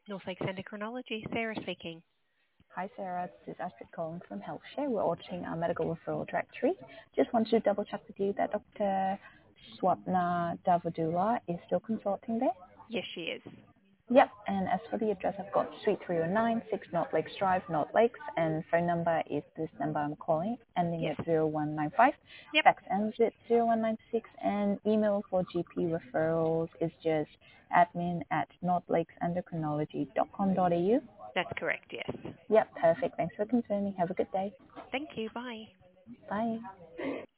North Lakes Endocrinology, Sarah speaking. Hi, Sarah. This is Astrid calling from HealthShare. We're auditing our medical referral directory. Just wanted to double check with you that Dr. Swapna Davadula is still consulting there. Yes, she is. Yep. And as for the address, I've got Suite 309, 6 North Lakes Drive, North Lakes, and phone number is this number I'm calling, ending Yes. with 0195. Yep, Fax ends with 0196, and email for GP referrals is just admin@northlakesendocrinology.com.au. that's correct, yes. Yep, perfect. Thanks for confirming. Have a good day. Thank you. Bye. Bye.